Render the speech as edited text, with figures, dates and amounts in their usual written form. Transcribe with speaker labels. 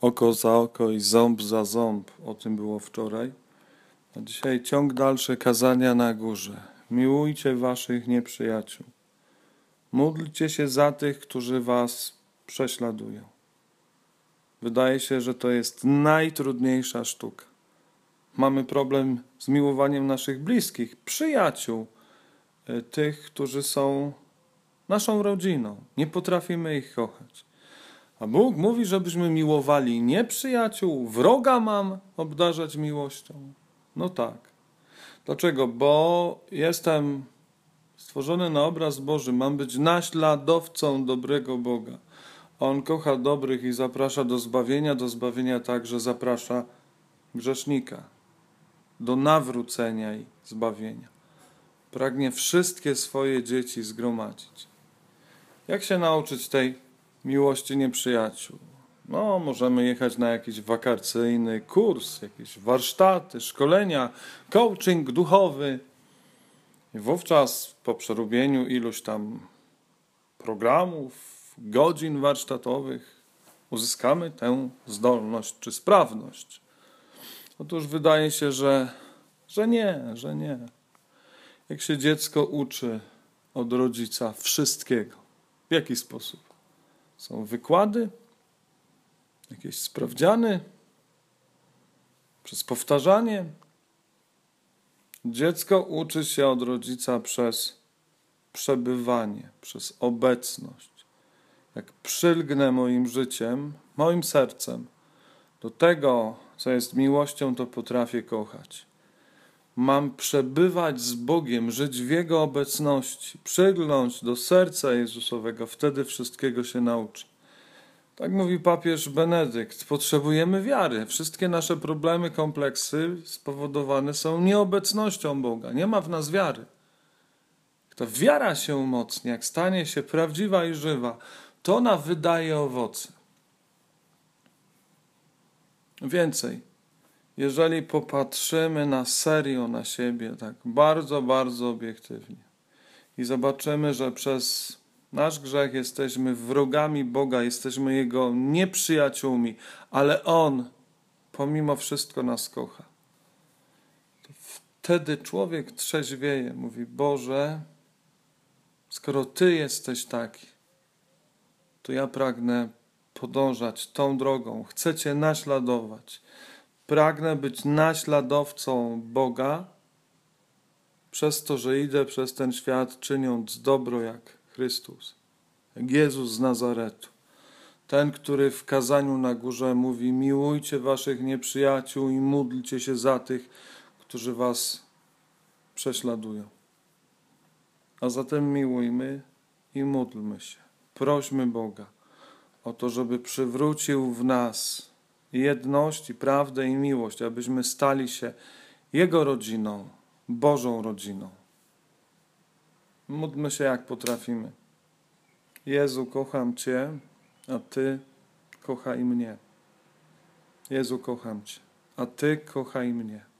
Speaker 1: oko za oko i ząb za ząb. O tym było wczoraj. A dzisiaj ciąg dalszy kazania na górze. Miłujcie waszych nieprzyjaciół. Módlcie się za tych, którzy was prześladują. Wydaje się, że to jest najtrudniejsza sztuka. Mamy problem z miłowaniem naszych bliskich, przyjaciół, tych, którzy są naszą rodziną. Nie potrafimy ich kochać. A Bóg mówi, żebyśmy miłowali nieprzyjaciół, wroga mam obdarzać miłością. No tak. Dlaczego? Bo jestem stworzony na obraz Boży, mam być naśladowcą dobrego Boga. On kocha dobrych i zaprasza do zbawienia także zaprasza grzesznika do nawrócenia i zbawienia. Pragnie wszystkie swoje dzieci zgromadzić. Jak się nauczyć tej miłości nieprzyjaciół? No, możemy jechać na jakiś wakacyjny kurs, jakieś warsztaty, szkolenia, coaching duchowy. I wówczas po przerobieniu iluś tam programów, godzin warsztatowych uzyskamy tę zdolność czy sprawność. Otóż wydaje się, że nie. Jak się dziecko uczy od rodzica wszystkiego. W jaki sposób? Są wykłady? Jakieś sprawdziany? Przez powtarzanie? Dziecko uczy się od rodzica przez przebywanie, przez obecność. Jak przylgnę moim życiem, moim sercem do tego, co jest miłością, to potrafię kochać. Mam przebywać z Bogiem, żyć w Jego obecności, przygląć do serca Jezusowego, wtedy wszystkiego się nauczy. Tak mówi papież Benedykt. Potrzebujemy wiary. Wszystkie nasze problemy, kompleksy spowodowane są nieobecnością Boga. Nie ma w nas wiary. Jak ta wiara się umocni, jak stanie się prawdziwa i żywa, to ona wydaje owoce. Więcej. Jeżeli popatrzymy na serio na siebie, tak bardzo, bardzo obiektywnie i zobaczymy, że przez nasz grzech jesteśmy wrogami Boga, jesteśmy Jego nieprzyjaciółmi, ale On pomimo wszystko nas kocha, to wtedy człowiek trzeźwieje, mówi: Boże, skoro Ty jesteś taki, to ja pragnę podążać tą drogą, chcę Cię naśladować. Pragnę być naśladowcą Boga przez to, że idę przez ten świat, czyniąc dobro jak Chrystus, jak Jezus z Nazaretu. Ten, który w kazaniu na górze mówi: miłujcie waszych nieprzyjaciół i módlcie się za tych, którzy was prześladują. A zatem miłujmy i módlmy się. Prośmy Boga o to, żeby przywrócił w nas jedność i prawdę i miłość, abyśmy stali się Jego rodziną, Bożą rodziną. Módlmy się jak potrafimy. Jezu, kocham Cię, a Ty kochaj mnie. Jezu, kocham Cię, a Ty kochaj mnie.